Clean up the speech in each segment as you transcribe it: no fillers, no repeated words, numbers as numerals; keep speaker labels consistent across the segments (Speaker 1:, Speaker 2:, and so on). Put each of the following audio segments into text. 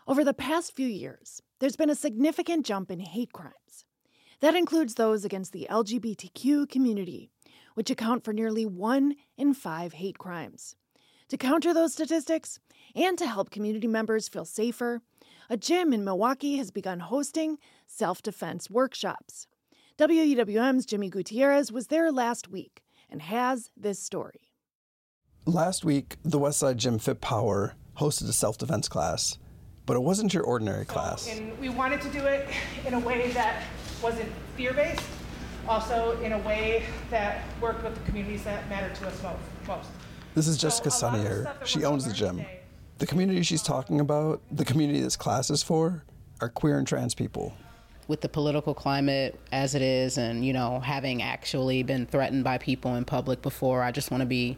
Speaker 1: Over the past few years, there's been a significant jump in hate crimes. That includes those against the LGBTQ community, which account for nearly 1 in 5 hate crimes. To counter those statistics, and to help community members feel safer, a gym in Milwaukee has begun hosting self-defense workshops. WEWM's Jimmy Gutierrez was there last week and has this story.
Speaker 2: Last week, the Westside Gym Fit Power hosted a self-defense class, but it wasn't your ordinary class.
Speaker 3: And we wanted to do it in a way that wasn't fear-based, also in a way that worked with the communities that matter to us most.
Speaker 2: This is Jessica Sunnier. She owns the gym. The community she's talking about, the community this class is for, are queer and trans people.
Speaker 4: With the political climate as it is, and, having actually been threatened by people in public before, I just want to be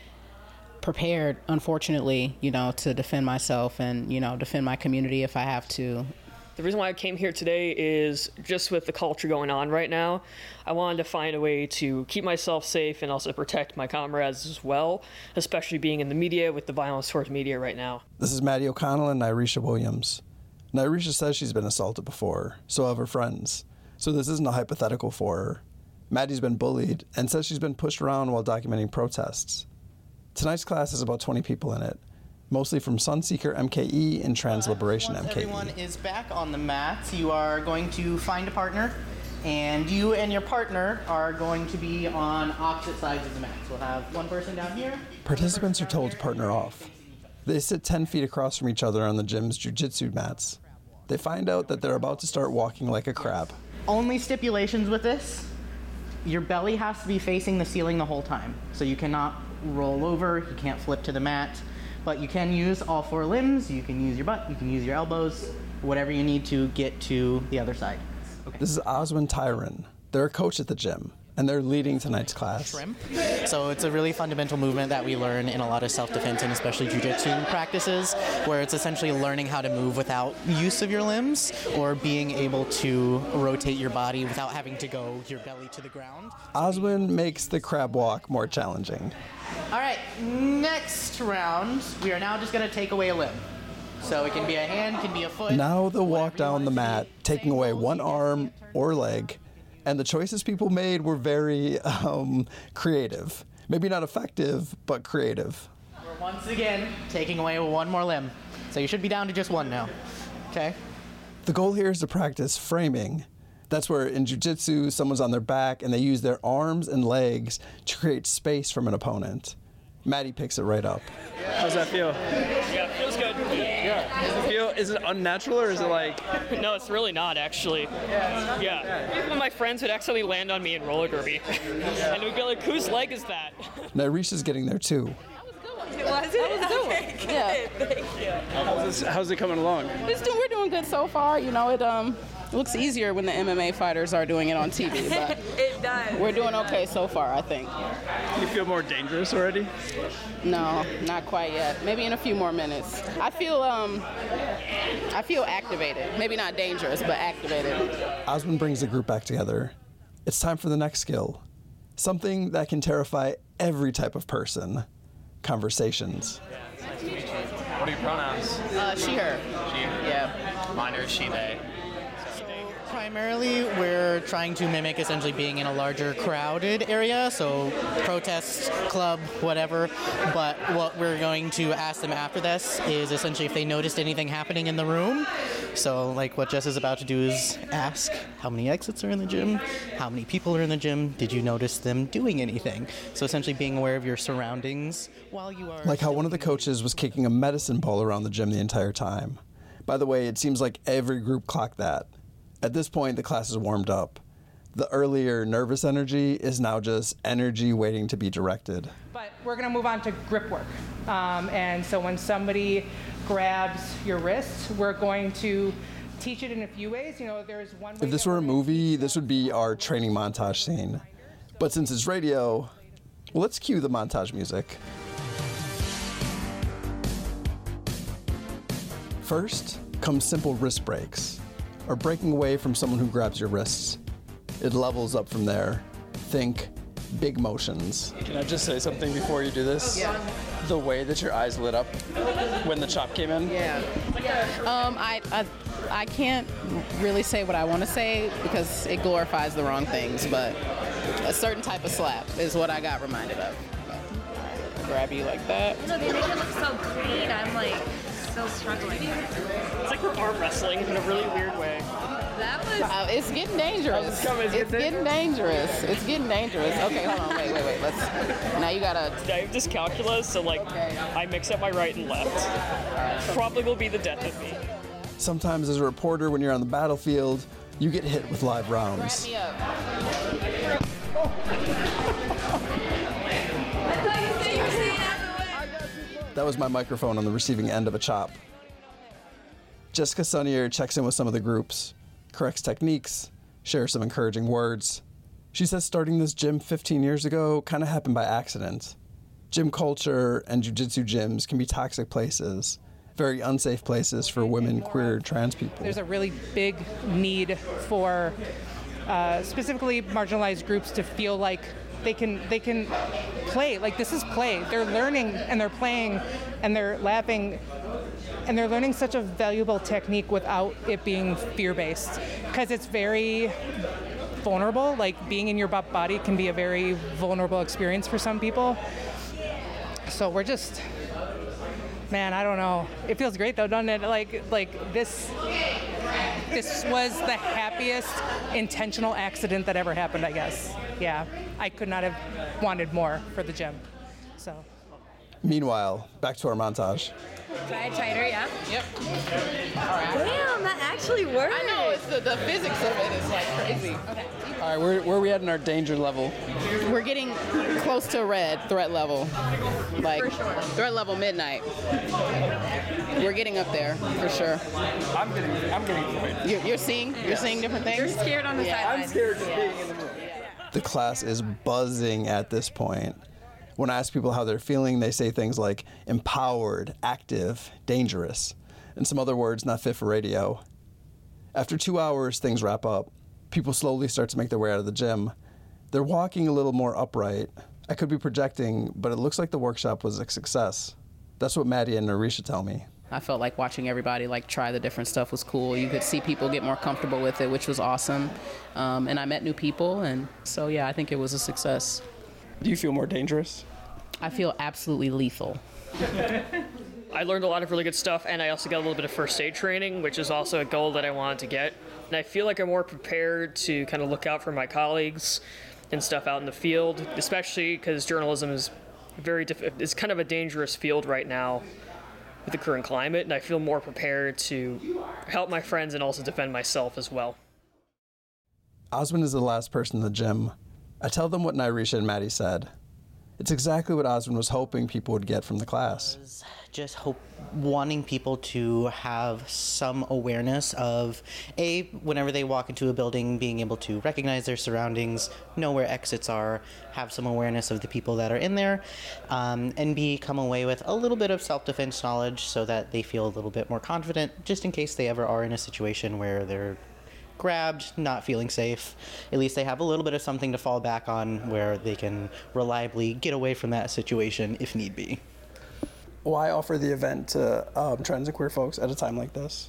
Speaker 4: prepared, unfortunately, to defend myself and, defend my community if I have to.
Speaker 5: The reason why I came here today is just with the culture going on right now, I wanted to find a way to keep myself safe and also protect my comrades as well, especially being in the media with the violence towards media right now.
Speaker 2: This is Maddie O'Connell and Nyrisha Williams. Nyrisha says she's been assaulted before, so have her friends. So this isn't a hypothetical for her. Maddie's been bullied and says she's been pushed around while documenting protests. Tonight's class has about 20 people in it, mostly from Sunseeker MKE and Trans Liberation
Speaker 6: Once
Speaker 2: MKE.
Speaker 6: Everyone is back on the mats. You are going to find a partner, and you and your partner are going to be on opposite sides of the mats. We'll have one person down here.
Speaker 2: Participants are told to partner off. They sit 10 feet across from each other on the gym's jiu-jitsu mats. They find out that they're about to start walking like a crab.
Speaker 6: Only stipulations with this: your belly has to be facing the ceiling the whole time. So you cannot roll over, you can't flip to the mat, but you can use all 4 limbs, you can use your butt, you can use your elbows, whatever you need to get to the other side. Okay.
Speaker 2: This is Oswin Tyron. They're a coach at the gym, and they're leading tonight's class.
Speaker 6: Shrimp. So it's a really fundamental movement that we learn in a lot of self-defense and especially jiu-jitsu practices, where it's essentially learning how to move without use of your limbs or being able to rotate your body without having to go your belly to the ground.
Speaker 2: Oswin makes the crab walk more challenging.
Speaker 6: All right, next round, we are now just going to take away a limb. So it can be a hand, can be a foot.
Speaker 2: Now they'll walk down the mat, taking away one arm or leg. And the choices people made were very creative. Maybe not effective, but creative.
Speaker 6: We're once again taking away one more limb. So you should be down to just one now. Okay?
Speaker 2: The goal here is to practice framing. That's where in jiu-jitsu, someone's on their back and they use their arms and legs to create space from an opponent. Maddie picks it right up.
Speaker 7: How's that feel?
Speaker 5: Yeah, it feels good.
Speaker 7: Yeah. Is it unnatural or is it like...
Speaker 5: No, it's really not, actually. Yeah. Even my friends would actually land on me in roller derby. And we'd be like, whose leg is that?
Speaker 2: Nyrisha's getting there too.
Speaker 8: Was it? That was a good one. Yeah.
Speaker 7: How's it coming along?
Speaker 8: We're doing good so far. It looks easier when the MMA fighters are doing it on TV, but
Speaker 9: it does.
Speaker 8: We're doing okay so far, I think.
Speaker 7: You feel more dangerous already?
Speaker 8: No, not quite yet. Maybe in a few more minutes. I feel activated. Maybe not dangerous, but activated.
Speaker 2: Osmond brings the group back together. It's time for the next skill. Something that can terrify every type of person. Conversations.
Speaker 10: Nice to meet you. What are your pronouns?
Speaker 8: She, her.
Speaker 10: She, her.
Speaker 8: Yeah.
Speaker 10: Mine are she, they.
Speaker 6: Primarily, we're trying to mimic essentially being in a larger crowded area, so protest, club, whatever. But what we're going to ask them after this is essentially if they noticed anything happening in the room. So like what Jess is about to do is ask how many exits are in the gym, how many people are in the gym, did you notice them doing anything? So essentially being aware of your surroundings while you are...
Speaker 2: Like how one of the coaches was kicking a medicine ball around the gym the entire time. By the way, it seems like every group clocked that. At this point, the class is warmed up. The earlier nervous energy is now just energy waiting to be directed.
Speaker 3: But we're going to move on to grip work. And so when somebody grabs your wrist, we're going to teach it in a few ways. There's one way.
Speaker 2: If this were a movie, this would be our training montage scene. But since it's radio, well, let's cue the montage music. First comes simple wrist breaks, or breaking away from someone who grabs your wrists. It levels up from there. Think big motions.
Speaker 7: Can I just say something before you do this?
Speaker 3: Yeah.
Speaker 7: The way that your eyes lit up when the chop came in?
Speaker 4: Yeah. I can't really say what I want to say because it glorifies the wrong things, but a certain type of slap is what I got reminded of. Grab you like that.
Speaker 9: No, they make it look so clean. I'm like still struggling.
Speaker 5: It's like we're arm wrestling in a really weird way.
Speaker 9: That was.
Speaker 4: It's getting dangerous. It's getting dangerous. It's getting dangerous. Okay, hold on. Wait. Now you gotta.
Speaker 5: I have dyscalculia, so like I mix up my right and left. Probably will be the death of me.
Speaker 2: Sometimes as a reporter, when you're on the battlefield, you get hit with live rounds.
Speaker 4: Grab me up.
Speaker 2: That was my microphone on the receiving end of a chop. Jessica Sunnier checks in with some of the groups, corrects techniques, shares some encouraging words. She says starting this gym 15 years ago kind of happened by accident. Gym culture and jiu-jitsu gyms can be toxic places, very unsafe places for women, queer, trans people.
Speaker 3: There's a really big need for specifically marginalized groups to feel like they can play. Like, this is play. They're learning and they're playing and they're laughing and they're learning such a valuable technique without it being fear-based, because it's very vulnerable. Like, being in your body can be a very vulnerable experience for some people. So we're just, man, I don't know. It feels great though, doesn't it? Like this was the happiest intentional accident that ever happened, I guess. Yeah, I could not have wanted more for the gym. So.
Speaker 2: Meanwhile, back to our montage.
Speaker 9: Try it tighter, yeah?
Speaker 4: Yep.
Speaker 9: Damn, that actually worked.
Speaker 4: I know, it's the physics of it is like crazy. Okay.
Speaker 7: All right, where are we at in our danger level?
Speaker 4: We're getting close to red threat level. Like, for sure. Threat level midnight. We're getting up there, for sure.
Speaker 7: I'm getting
Speaker 4: You're seeing different things?
Speaker 9: You're scared on the sidelines.
Speaker 7: I'm scared just being in the room.
Speaker 2: The class is buzzing at this point. When I ask people how they're feeling, they say things like empowered, active, dangerous, and some other words not fit for radio. After 2 hours, things wrap up. People slowly start to make their way out of the gym. They're walking a little more upright. I could be projecting, but it looks like the workshop was a success. That's what Maddie and Narisha tell me.
Speaker 4: I felt like watching everybody try the different stuff was cool. You could see people get more comfortable with it, which was awesome. And I met new people, and so yeah, I think it was a success.
Speaker 7: Do you feel more dangerous?
Speaker 4: I feel absolutely lethal.
Speaker 5: I learned a lot of really good stuff, and I also got a little bit of first aid training, which is also a goal that I wanted to get. And I feel like I'm more prepared to kind of look out for my colleagues and stuff out in the field, especially because journalism is it's kind of a dangerous field right now with the current climate, and I feel more prepared to help my friends and also defend myself as well.
Speaker 2: Osmond is the last person in the gym. I tell them what Narisha and Maddie said. It's exactly what Osmond was hoping people would get from the class.
Speaker 6: Just wanting people to have some awareness of, whenever they walk into a building, being able to recognize their surroundings, know where exits are, have some awareness of the people that are in there, and B, come away with a little bit of self-defense knowledge so that they feel a little bit more confident, just in case they ever are in a situation where they're grabbed, not feeling safe. At least they have a little bit of something to fall back on where they can reliably get away from that situation if need be.
Speaker 2: Why offer the event to trans and queer folks at a time like this?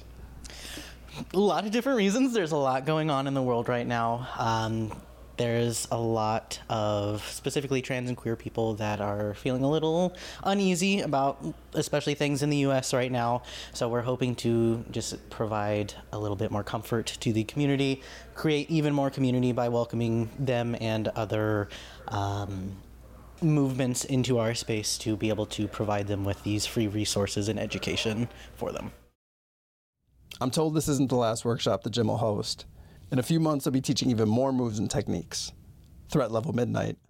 Speaker 6: A lot of different reasons. There's a lot going on in the world right now. There's a lot of specifically trans and queer people that are feeling a little uneasy about especially things in the U.S. right now. So we're hoping to just provide a little bit more comfort to the community, create even more community by welcoming them and other movements into our space to be able to provide them with these free resources and education for them.
Speaker 2: I'm told this isn't the last workshop the gym will host. In a few months, I'll be teaching even more moves and techniques. Threat Level Midnight.